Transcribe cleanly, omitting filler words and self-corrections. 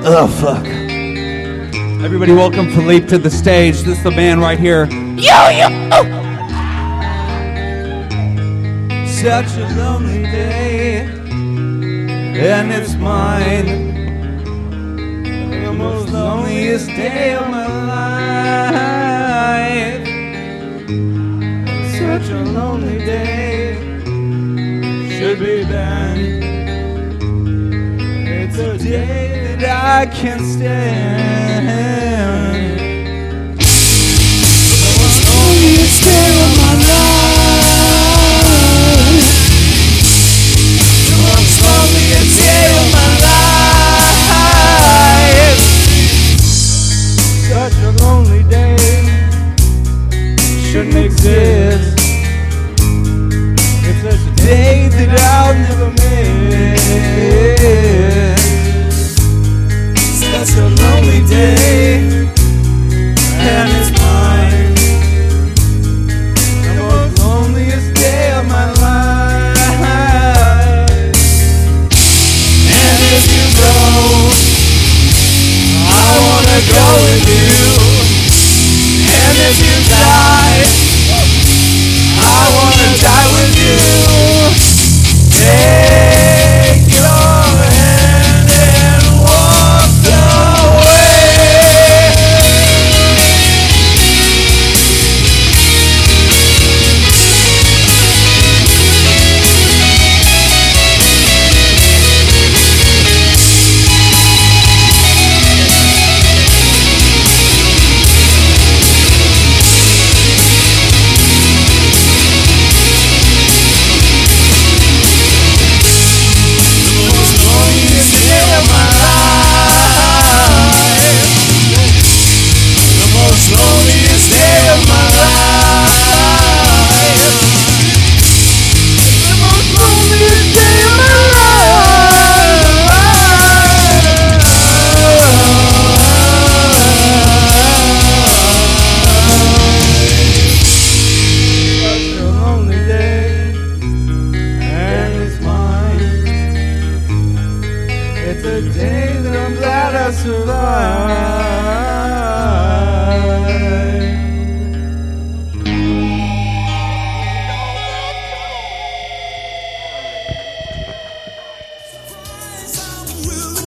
Oh, fuck. Everybody welcome Philippe to the stage. This is the man right here. Yo! Such a lonely day, and it's mine. The most loneliest day of my life. Such a lonely day, should be banned. It's a day that I can't stand.